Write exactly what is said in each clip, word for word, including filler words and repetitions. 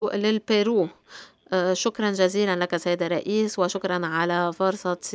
للبيرو. آآ شكرًا جزيلًا لك سيد الرئيس، وشكرًا على فرصة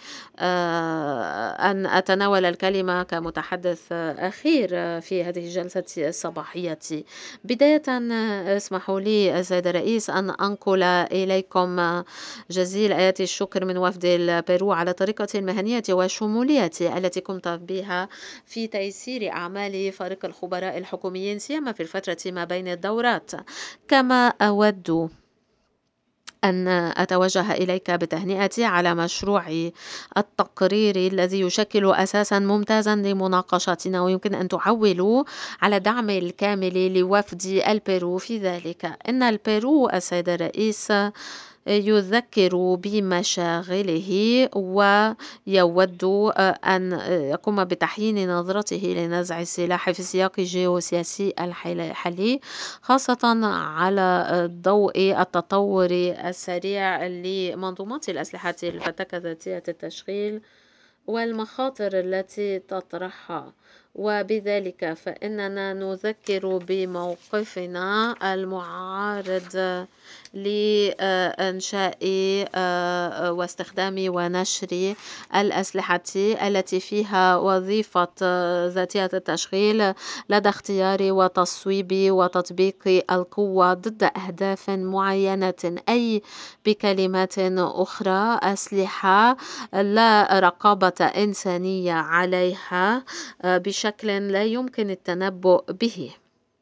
آآ أن أتناول الكلمة كمتحدث أخير في هذه الجلسة الصباحية. بدايةً اسمحوا لي سيد الرئيس أن أنقل إليكم جزيل آيات الشكر من وفد البيرو على طريقة المهنية والشمولية التي قمت بها في تيسير أعمال فريق الخبراء الحكوميين سيما في الفترة ما بين الدورات. كما أود أن أتوجه إليك بتهنئتي على مشروع التقرير الذي يشكل أساسا ممتازا لمناقشتنا، ويمكن أن تعولوا على دعم الكامل لوفد البيرو في ذلك. إن البيرو السيد الرئيس يذكر بمشاغله ويود أن يقوم بتحيين نظرته لنزع السلاح في السياق الجيوسياسي الحالي، خاصة على ضوء التطور السريع لمنظومات الأسلحة الفتاكة ذاتية التشغيل والمخاطر التي تطرحها. وبذلك فإننا نذكر بموقفنا المعارض لإنشاء واستخدام ونشر الأسلحة التي فيها وظيفة ذاتية التشغيل لدى اختيار وتصويب وتطبيق القوة ضد أهداف معينة، أي بكلمات أخرى أسلحة لا رقابة إنسانية عليها بشكل لا يمكن التنبؤ به.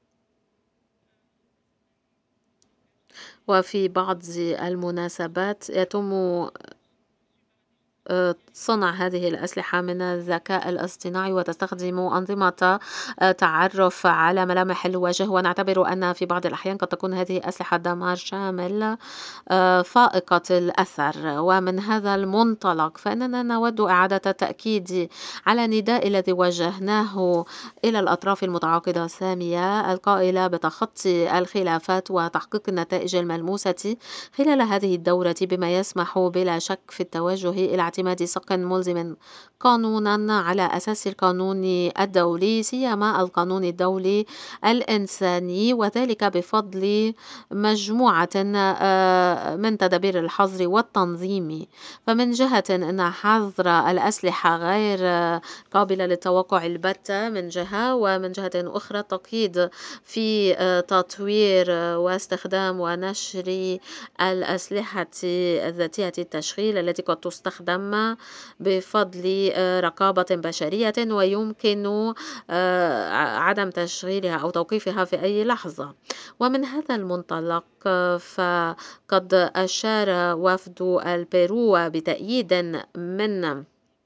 وفي بعض المناسبات يتم صنع هذه الأسلحة من الذكاء الاصطناعي وتستخدم أنظمة تعرف على ملامح الوجه، ونعتبر أن في بعض الأحيان قد تكون هذه أسلحة دمار شامل فائقة الأثر. ومن هذا المنطلق فإننا نود إعادة التأكيد على النداء الذي وجهناه إلى الأطراف المتعاقدة السامية القائلة بتخطي الخلافات وتحقيق النتائج الملموسة خلال هذه الدورة، بما يسمح بلا شك في التوجه إلى اعتماد سق ملزم قانونا على أساس القانون الدولي سيما القانون الدولي الإنساني، وذلك بفضل مجموعة من تدابير الحظر والتنظيم. فمن جهة أن حظر الأسلحة غير قابلة للتوقع البتة من جهة، ومن جهة أخرى التقييد في تطوير واستخدام ونشر الأسلحة الذاتية التشغيل التي قد تستخدم بفضل رقابة بشرية ويمكن عدم تشغيلها أو توقيفها في أي لحظة. ومن هذا المنطلق فقد أشار وفد البيرو بتأييد من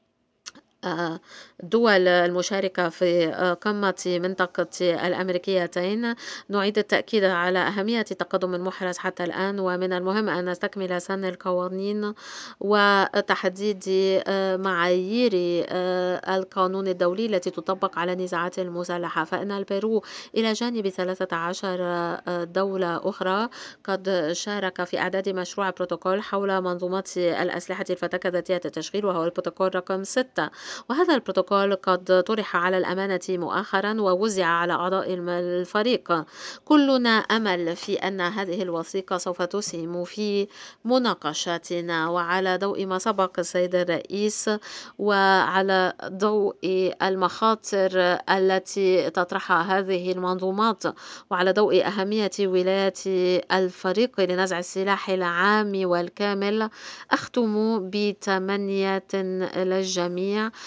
الدول المشاركة في قمة منطقة الأمريكيتين. نعيد التأكيد على أهمية التقدم المحرز حتى الآن، ومن المهم أن نستكمل سن القوانين وتحديد معايير القانون الدولي التي تطبق على النزاعات المسلحة. فإن البيرو إلى جانب ثلاثة عشر دولة أخرى قد شارك في إعداد مشروع بروتوكول حول منظومات الأسلحة الفتاكة ذاتية التشغيل، وهو البروتوكول رقم ستة. وهذا البروتوكول قد طرح على الأمانة مؤخرا ووزع على أعضاء الفريق. كلنا أمل في أن هذه الوثيقة سوف تسهم في مناقشاتنا، وعلى ضوء ما سبق السيد الرئيس وعلى ضوء المخاطر التي تطرحها هذه المنظومات وعلى ضوء أهمية ولاية الفريق لنزع السلاح العام والكامل، أختم بتمنية للجميع